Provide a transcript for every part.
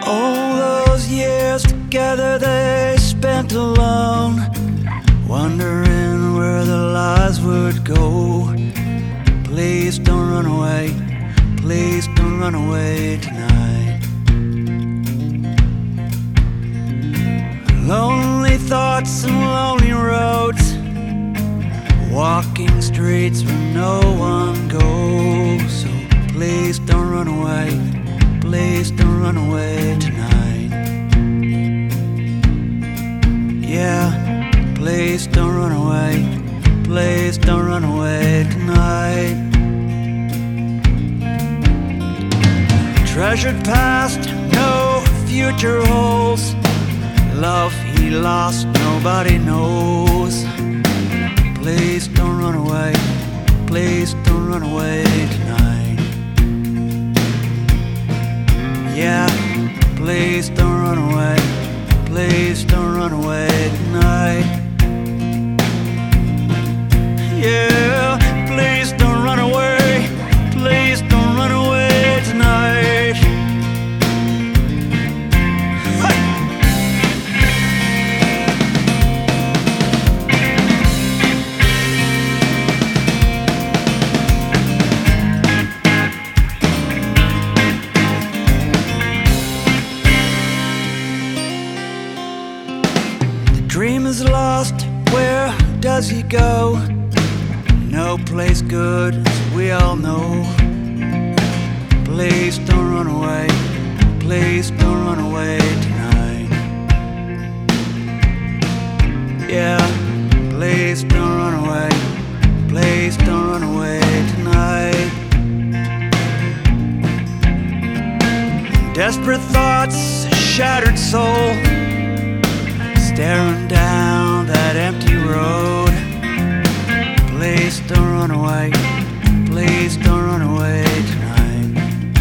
All those years together they spent alone, wondering where their lives would go. Please don't run away, please don't run away tonight. Lonely thoughts and lonely roads, walking streets where no one goes. So please don't run away, please don't run away tonight. Yeah, please don't run away, please don't run away tonight. Treasured past, no future holds. Love he lost, nobody knows. Please don't run away, please don't run away tonight. Yeah, please don't run away, please don't run away tonight. Yeah, please don't run away, please don't run away tonight. Hey! The dream is lost, where does he go? No place good, as we all know. Please don't run away, please don't run away tonight. Yeah, please don't run away, please don't run away tonight. Desperate thoughts, shattered soul, staring down that empty road. Please don't run away, please don't run away tonight.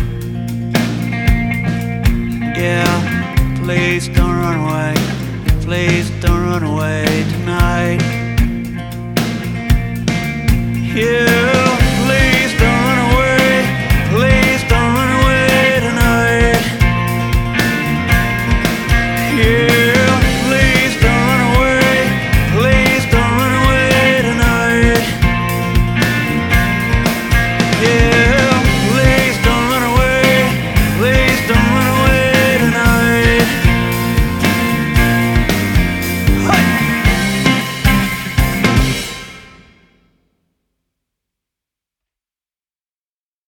Yeah, please don't run away, please don't run away tonight. Yeah.